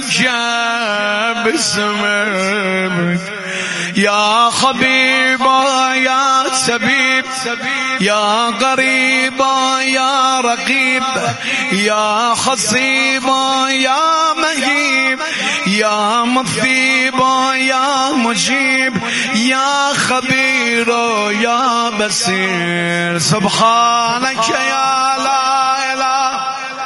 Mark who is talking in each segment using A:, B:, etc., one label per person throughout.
A: أسألك باسمك يا خبيبا يا سبيب يا قريبا يا رقيب يا خصيبا يا مهيب يا مثيبا يا مجيب يا خبير يا بصير سبحانك يا لا إله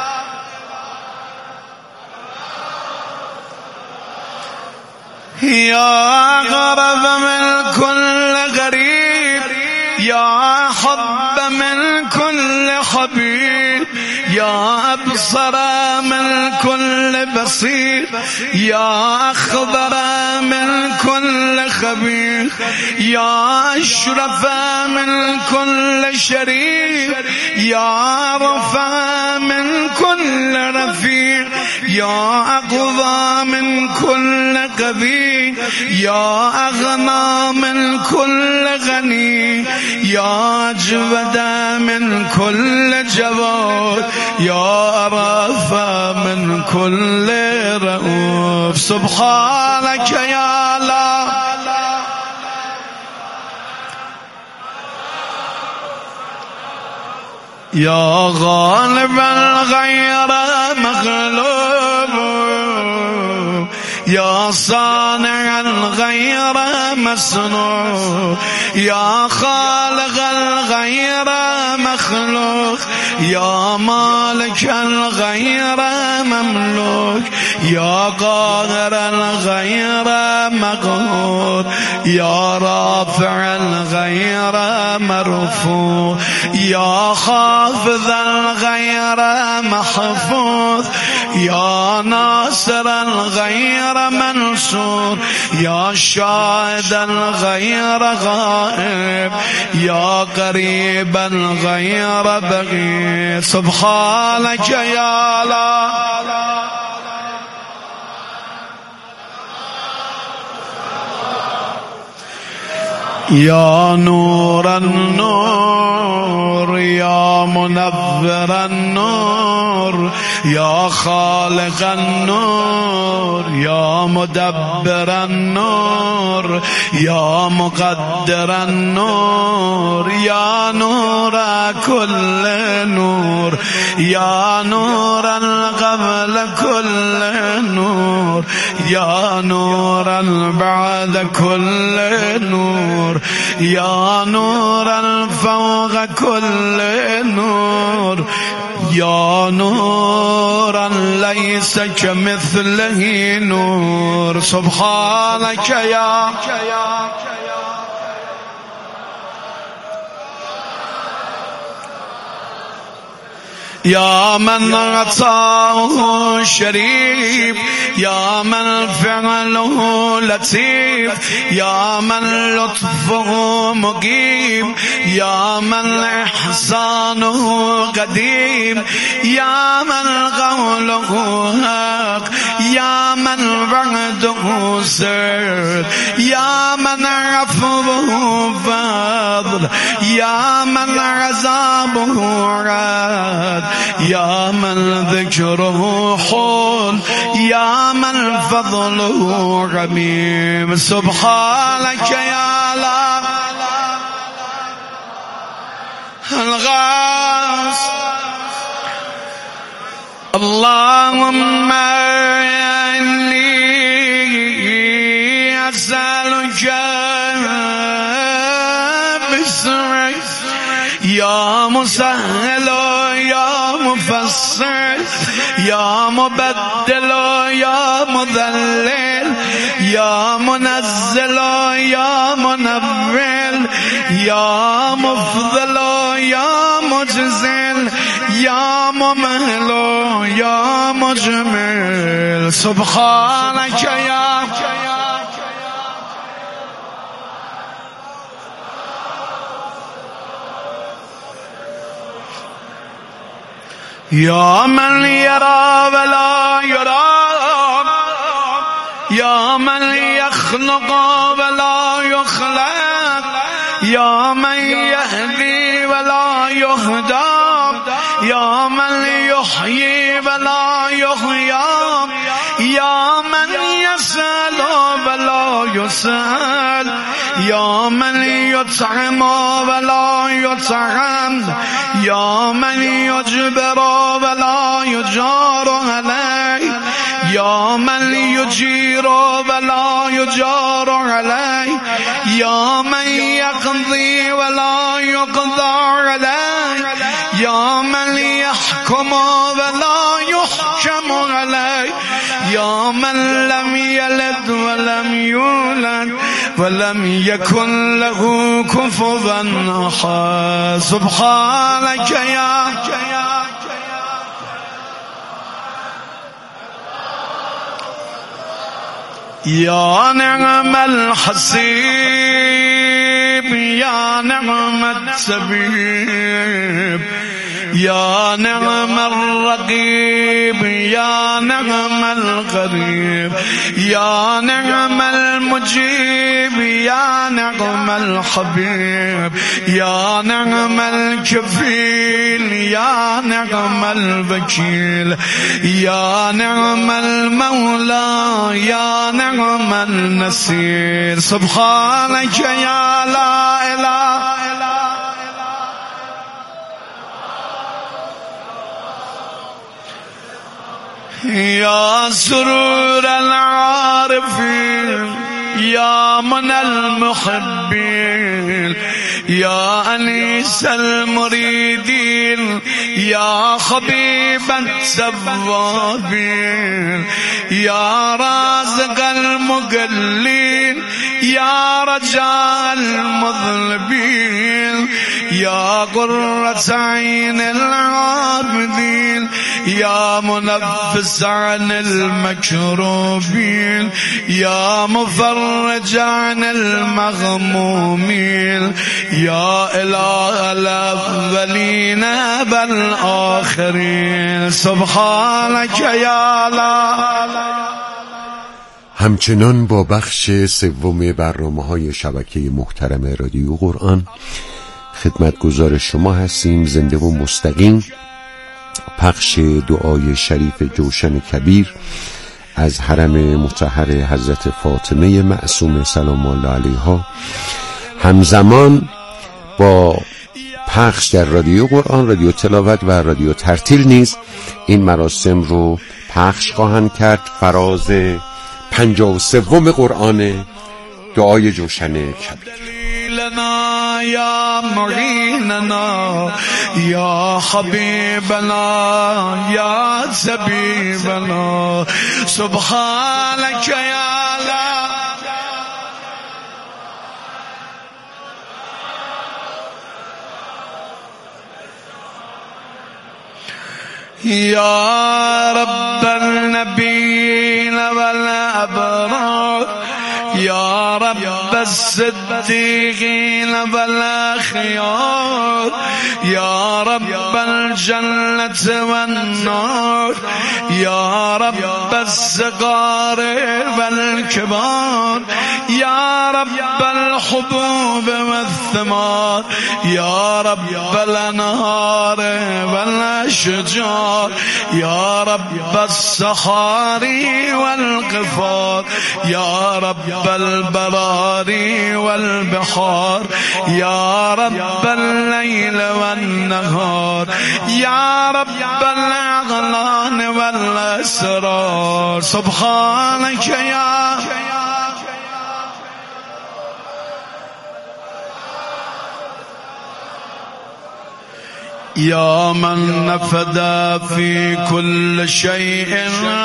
A: يا غرب من كل غريب يا حب من كل حبيب يا أبصر من كل بصير يا أخضر من كل خبير يا أشرف من كل شريف يا رفع من كل رفيع يا أقضى من كل قبيل يا أغنى من كل غني يا أجود من كل جواد يا رافع من كل رؤوف سبحانك يا لا يا غالب الغير مغلوب يا صانع الغير مصنوع يا خالق الغير مخلوق يا مالك الغير مملوك يا قاهر الغير مقهور يا رافع الغير مرفوع يا حافظ الغير محفوظ يا ناصر الغير منصور يا شاهد الغير غائب يا قريب الغير بغير سبحانك يا لا يا نور النور يا منور النور يا خالق النور يا مدبر النور يا مقدر النور يا نور كل نور يا نور قبل كل نور يا نور بعد كل نور يا نور فوق كل نور يا نورا ليس كمثله نور سبحانك يا من عطاه شريف يا من فعله لطيف يا من لطفه مقيم يا من إحسانه قديم يا من قوله حق يا من وعده سر يا من عفوه فضل يا من عذابه رد يا من ذكره حول يا من فضله عميم سبحانك يا لا الغاث اللهم إني أسألك باسمك يا مسهل يا مفسر يا مبدل يا مذلل يا منزل يا منول يا مفضل يا مجزل يا ممهل يا مجمل سبحانك يا من يرى ولا يرى يا من يخلق ولا يخلق يا من يهدي ولا يهدى يا من يحيي ولا يحيى یا من یسأل ولا یسأل، یا من یطعم ولا یطعم، یا من یجبر ولا یجار علیه، یا من یجیر ولا یجار علیه، یا من یقضی ولا یقضى علیه، یا من یحکم ولا یحکم علیه، یا من لم یلد ولم یولد ولم یکن له کفوا احد. سبحانك یا نعم الحسیب، یا نعم الطبیب، یا نعم الرقیب، یا نعم القریب، یا نعم المجیب، یا نعم الحبیب، یا نعم الکفیل، یا نعم الوکیل، یا نعم المولا، یا نعم النصير. سبحانك يا لا إله يا سرور العارفين، يا من المحبين، يا أنيس المريدين، يا خبيب التوابين، يا رازق المقلين، يا رجاء المذنبين، يا قرة عين العابدين، يا منفس عن المكروبين، يا مفرج عن المغمومين، يا إله الأولين والآخرين. سبحانك يا لا.
B: همچنان با بخش سوم برنامه‌های شبکه محترم رادیو قرآن خدمتگزار شما هستیم، زنده و مستقیم. پخش دعای شریف جوشن کبیر از حرم مطهر حضرت فاطمه معصومه سلام الله علیها همزمان با پخش در رادیو قرآن، رادیو تلاوت و رادیو ترتیل نیز این مراسم رو پخش خواهند کرد. فراز 53 قرآن دعای جوشن کبیر.
A: لنا یا معیننا یا حبیبنا یا طبیبنا. سبحانك یا لا یا رب النبیین والابرار، یا رب الصدیقین والاخیار، یا رب الجنة والنار، یا رب الصغار والكبار، یا رب الحبوب والثمار، یا رب الانهار والاشجار، یا رب الصحاري والقفار، یا رب البراري والبحار، یا رب الليل والنهار، یا رب الاغلان والاسرار. سبحانك یا من نفد في كل شيء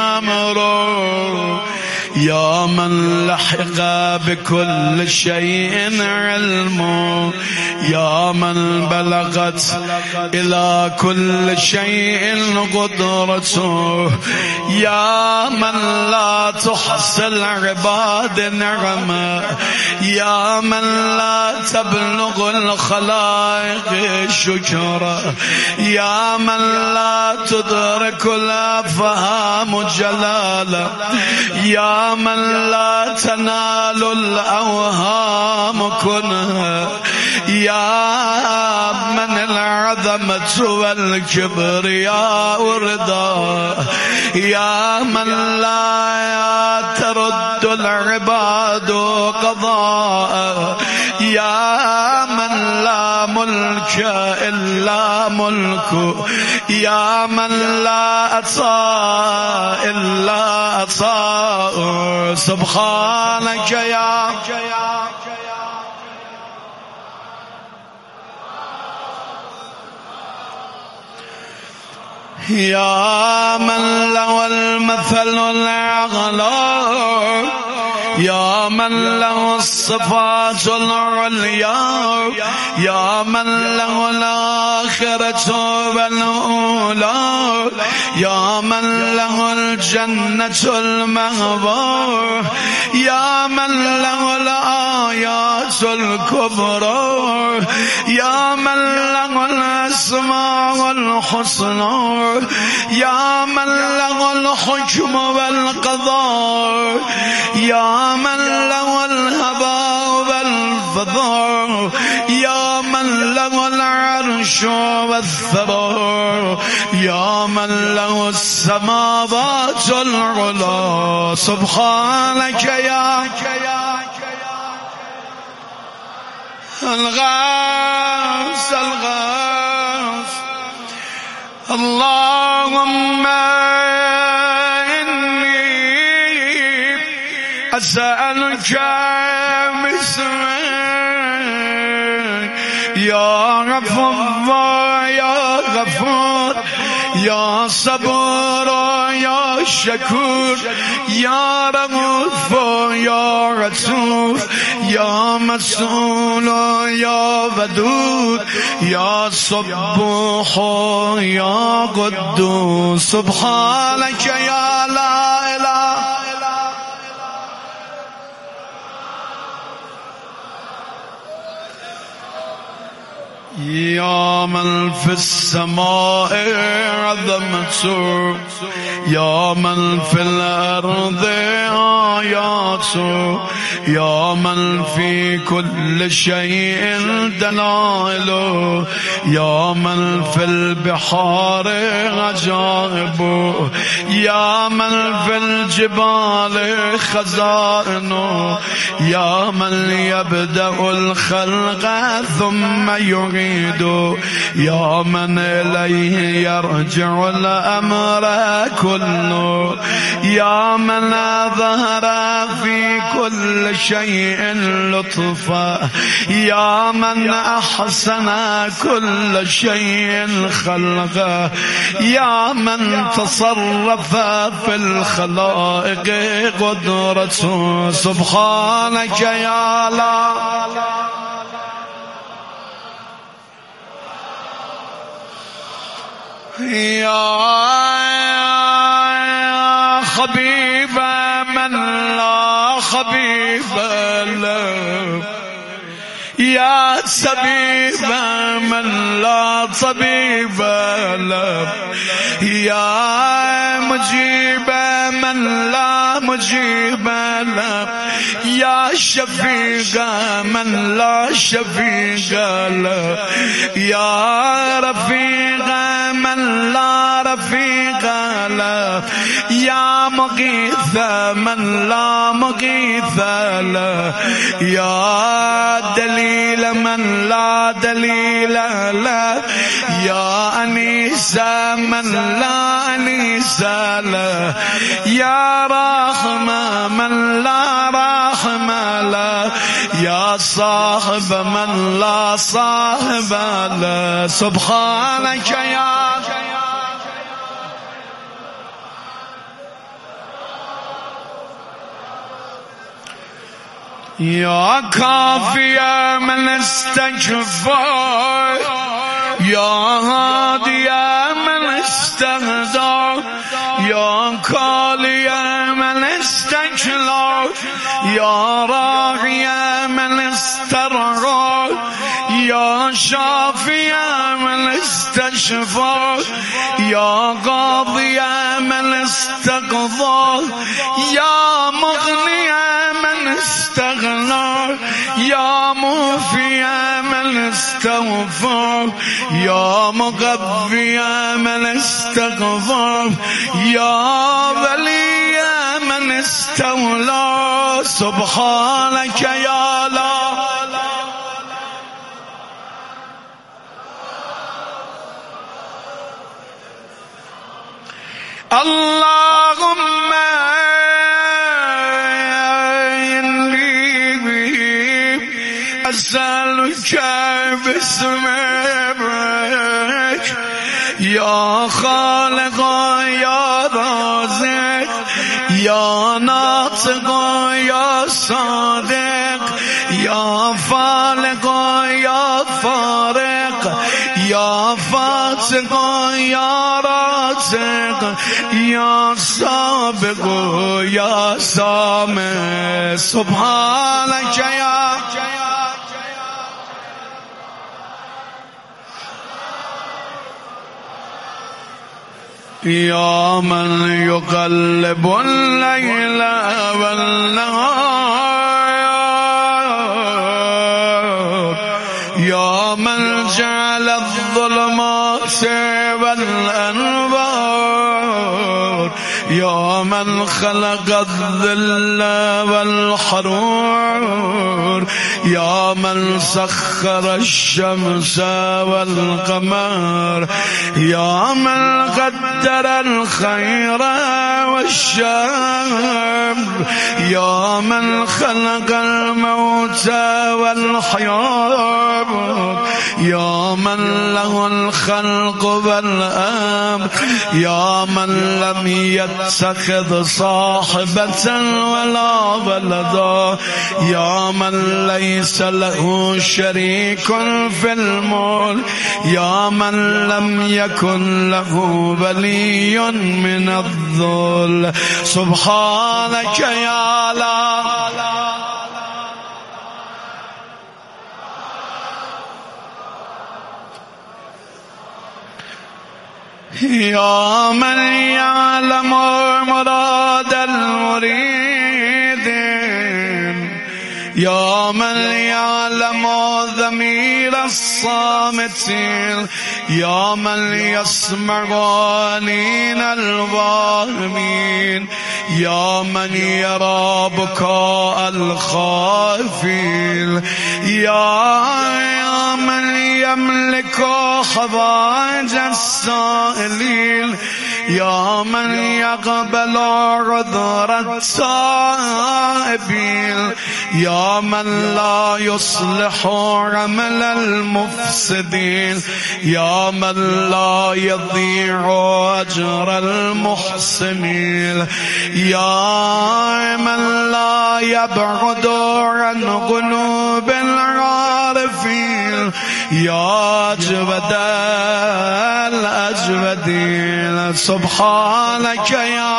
A: أمره، يا من لحق بكل شيء علمه، يا من بلغت إلى كل شيء قدرته، يا من لا تحصي العباد نعمه، يا من لا تبلغ الخلائق شكره، يا من لا تدرك الأفهام جلاله، يا من لا تنال الأوهام كنها، يا من العظمة والكبرياء والرضا يا من لا ترد العباد قضاء يا من لا ملك إلا ملك يا من لا عطاء إلا عطاء سبحانك يا من له المثل الأعلى يا من له الصفات العليا يا من له الآخرة والأولى يا من له الجنة المأوى يا من له الآيات الكبرى يا من له الأسماء الحسنى يا من له الحكم والقضاء يا من له الهباء والفضاء يا من له العرش والثراء يا من له السماوات العلى سبحانك يا الغاث اللهم إني أسألك باسمك يا غفور يا غفور يا صبور يا شكور يا رؤوف يا رسول يا مسؤول يا ودود يا صبوح يا قدوس سبحانك يا لا إله يا من في السماء عظمته يا من في الأرض آياته يا من في كل شيء دلائله يا من في البحار عجائبه يا من في الجبال خزائنه يا من يبدأ الخلق ثم يعيد يا من إليه يرجع الأمر كله يا من ظهر في كل شيء لطفا يا من أحسن كل شيء خلقه يا من تصرف في الخلائق قدرته سبحانك يا لا يا خبيب من لا خبيب له يا طبيب من لا طبيب له يا مجيب من لا مجيب له يا شفيق من لا شفيق له يا رفيق من لا رفيق له يا مغيث من لا مغيث له يا دليل من لا دليل له يا أنيس من لا أنيس له يا رحمة من لا رحمة له يا صاحب من لا صاحب له سبحانك يا كافي من استكفى يا هادي من استهدى يا كالي من استكلى يا راعي من استرعى يا شافي من استشفى يا قاضي من استقضى يا مغني من استغنى يا موفي من استوفى یا مقوی من استغفر یا ولی من استولا سبحانك یا لا اللهم إني أسألك باسمك يا خالق يا رازق يا ناطق يا صادق يا فالق يا فارق يا فاتق يا رازق يا سابق يا سامع سبحانك يا من يقلب الليل والنهار يا من جعل الظلمات والأنوار يا من خلق الظل والحرور يا من سخر الشمس والقمر يا من قدر الخير والشر يا من خلق الموت والحياة يا من له الخلق والأمر يا من لم يتخذ صاحبة ولا ولدا يا من ليس له شريك في الملك يا من لم يكن له ولي من الذل سبحانك يا لا يا من يعلم مراد المريدين يا من يعلم ضمير الصامتين يا من يسمع أنين الواهمين يا من يرى بكاء الخائفين يا من يملك حوائج السائلين يا من يقبل عذر التائبين يا من لا يصلح عمل المفسدين يا من لا يضيع أجر المحسنين يا من لا يبعد عن قلوب العارفين يا أجود الأجودين سبحانك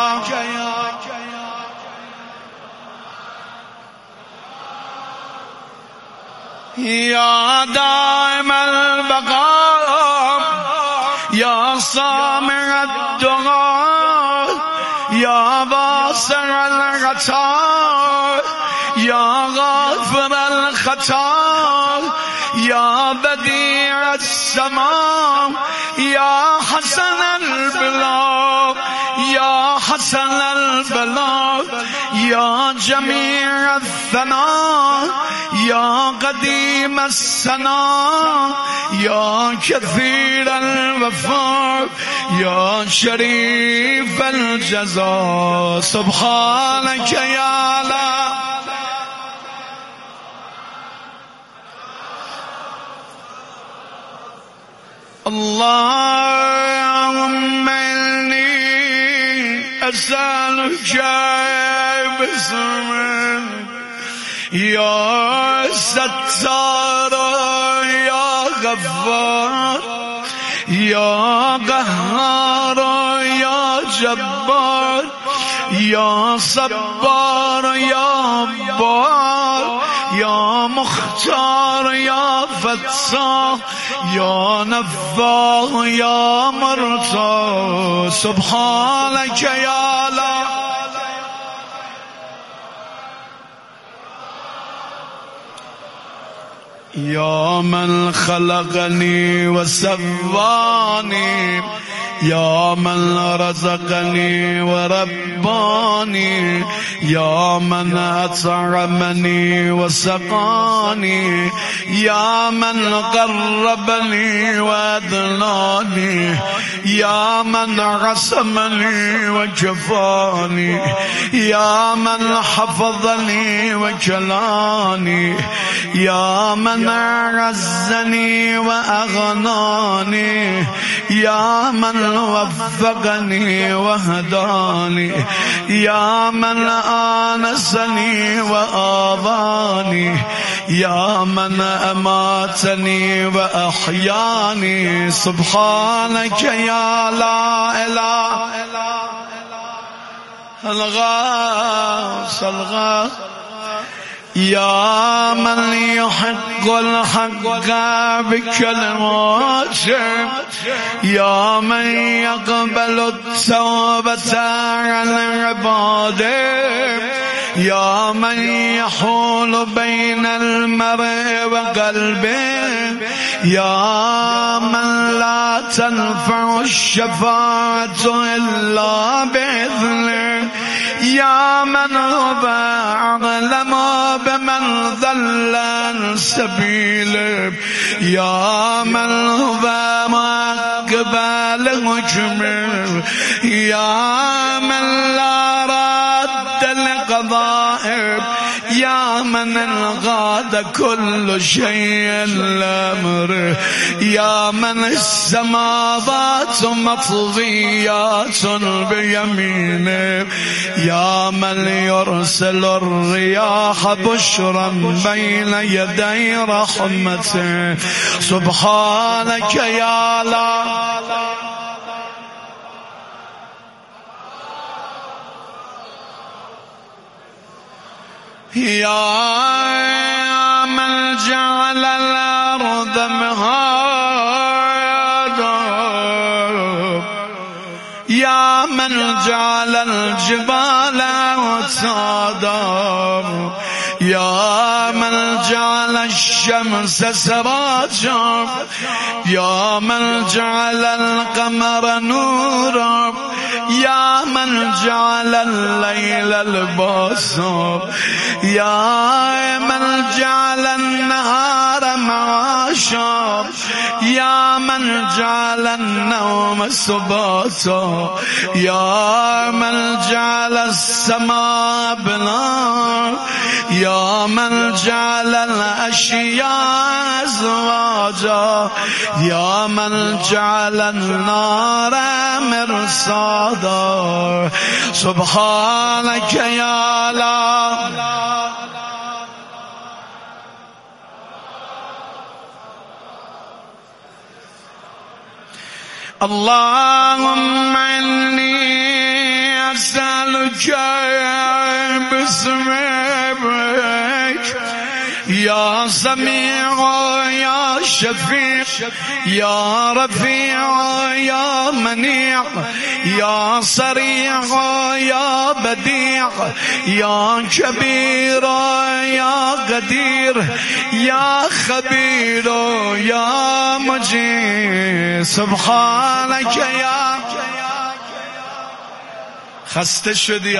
A: يا دائم البقاء يا سامع الدعاء يا باسع الغطاء يا غافر الخطاء يا بديع السماء يا حسن البلاء يا حسن البلاء يا جميع الثناء يا قديم السناء يا كثير الوفاء يا شريف الجزاء سبحانك يا لا اللهم إني أسألك باسمك يا ستار يا غفار يا قهار يا جبار يا صبار يا بار يا مختار يا فتاح يا نفاح يا مرتاح سبحانك يا لا يا من خلقني وسواني، يا من رزقني ورباني، يا من أطعمني وسقاني، يا من قربني وأدناني، يا من عصمني وجفاني، يا من حفظني وجلاني، يا من أعزني وأغناني، يا من وفقني وهداني، يا من آنسني وآذاني، يا من أماتني وأحياني. سبحانك يا لا إله الغاث الغاث، يا من يحق الحق بكلماته، يا من يقبل التوبة عن عباده، يا من يحول بين المرء وقلبه، يا من لا تنفع الشفاعة إلا بإذنه، يا من هو أعلم بمن ضل عن سبيله، يا من هو مقبل حكمه، يا من لا رد لقضائه، يا من انقاد كل شيء لأمره، يا من السماوات مطويات بيمينه، يا من يرسل الرياح بشرا بين يدي رحمته. سبحانك يا لا يا من جعل الأرض مهادا، يا من جعل الجبال أوتادا، يا من جعل الشمس سراجا، يا من جعل القمر نورا، يا من جعل الليل لباسا، يا من جعل النهار معاشا، يا من جعل النوم سباتا، يا من جعل السماء بناء، يا من جعل الأشياء أزواجا، يا من جعل النار مرصادا. سبحانك يا لا اللهم إني أسألك باسمك يا سميع يا شفيع يا رفيع يا منيع يا صريع يا بديع يا كبير يا قدير يا خبير يا مجيد. سبحانك يا خسته شدی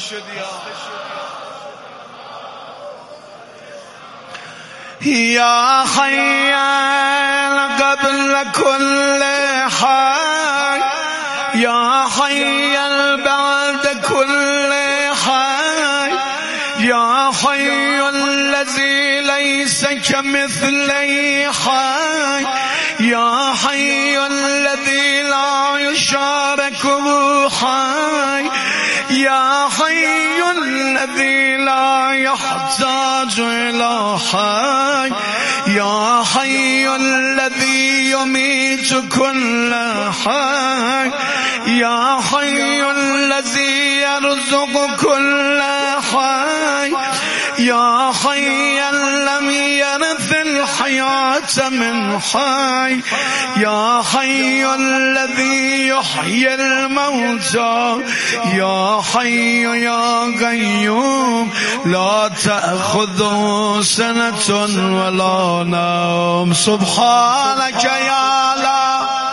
A: يا حي قبل كل حي يا حي بعد كل حي يا حي الذي ليس كمثله حي يا حي الذي لا يشاركه حي يا حي الذي لا يحتاج إلى حي يا حي الذي يميت كل حي يا حي الذي يرزق كل حي يا حي لم يرث الحياة ليس من حي يا حي الذي يحيي الموتى يا حي يا قيوم لا تأخذه سنة ولا نوم سبحانك يا لا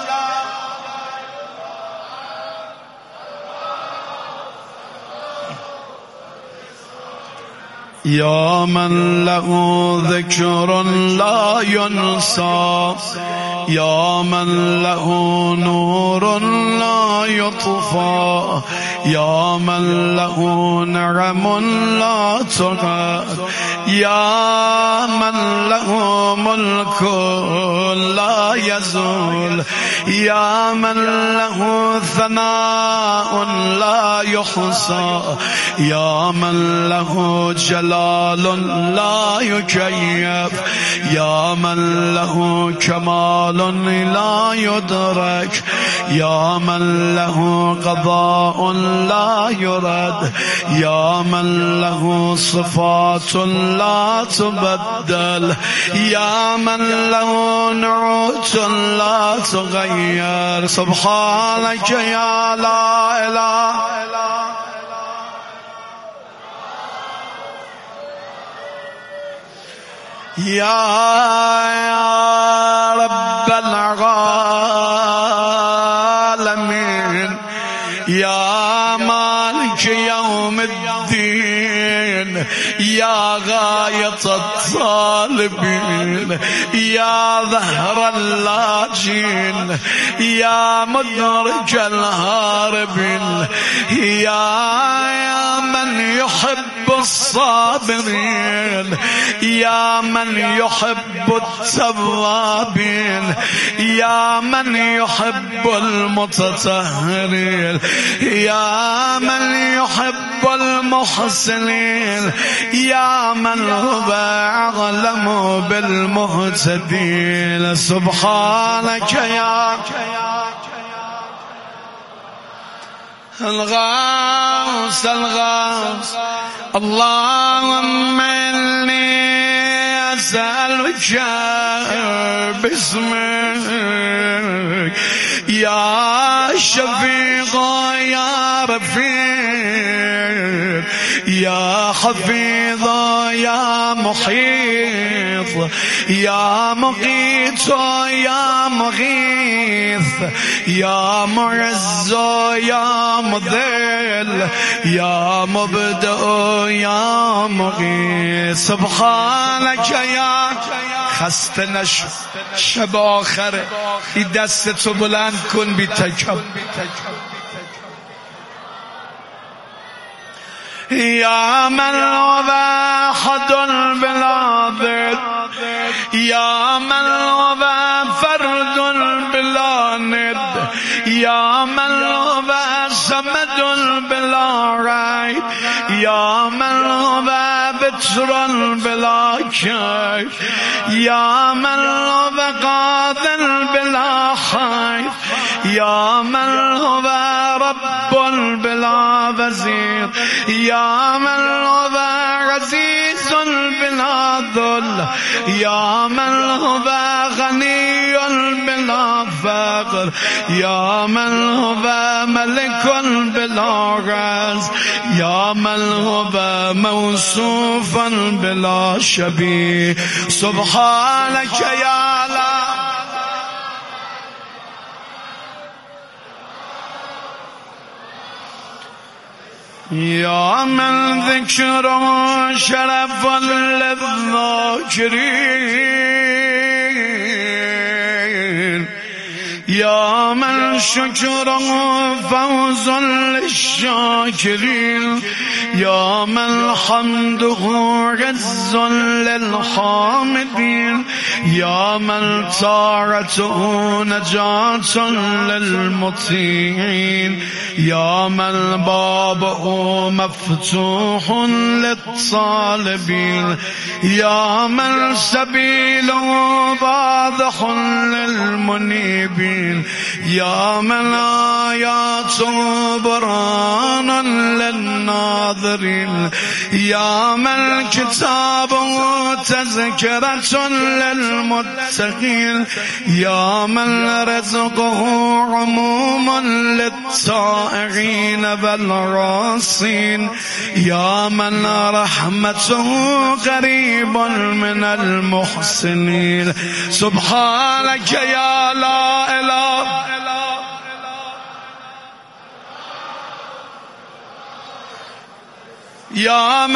A: يا من له ذكر لا ينسى يا من له نور لا يطفى يا من له نعم لا ترد يا من له ملك لا يزول يا من له ثناء لا يحصى يا من له جلال لا يكيف يا من له كمال لا يدرك يا من له قضاء لا يرد يا من له صفات لا تبدل يا من له نعوت لا تغير سبحانك يا لا إله يا رب العالمين يا مالك يوم الدين يا غاية الطالبين يا ظهر اللاجين يا مدرك الهاربين يا من يحب الصابرين يا من يحب التوابين يا من يحب المتطهرين يا من يحب المحسنين يا من هو أعلم بالمهتدين سبحانك يا الغوث الغوث اللهم إني أسألك باسمك يا شفيق يا رفيق يا حفيظ يا محيط يا مقيت يا مغيث يا معز يا مذل يا مبدئ يا مغيث سبحانك يا خسته نشو شب آخره این دستتو بلند کن بی تکبر يا من هو أحد بلا ضد يا من هو فرد بلا ند يا من هو صمد بلا ريب يا من هو بتر بلا كيف يا من هو قادر بلا خيف يا من هو رب بلا وزير يا من هو عزيز بلا ذل يا من هو غني بلا فقر يا من هو ملك بلا غز يا من هو موصوفا بلا شبيه سبحانك يا لا يا من ذكره شرف للذاكرين يا من شكره فوز للشاكرين يا من حمده عز للحامدين يا من طاعته نجاة للمطيعين يا من بابه مفتوح للطالبين يا من سبيله واضح للمنيبين المتقين يا من آياته برهان للناظرين يا من كتابه تذكرة للمتقين يا من رزقه عموما للطائعين والعاصين يا من رحمته قريب من المحسنين سبحانك يا لا إله يا من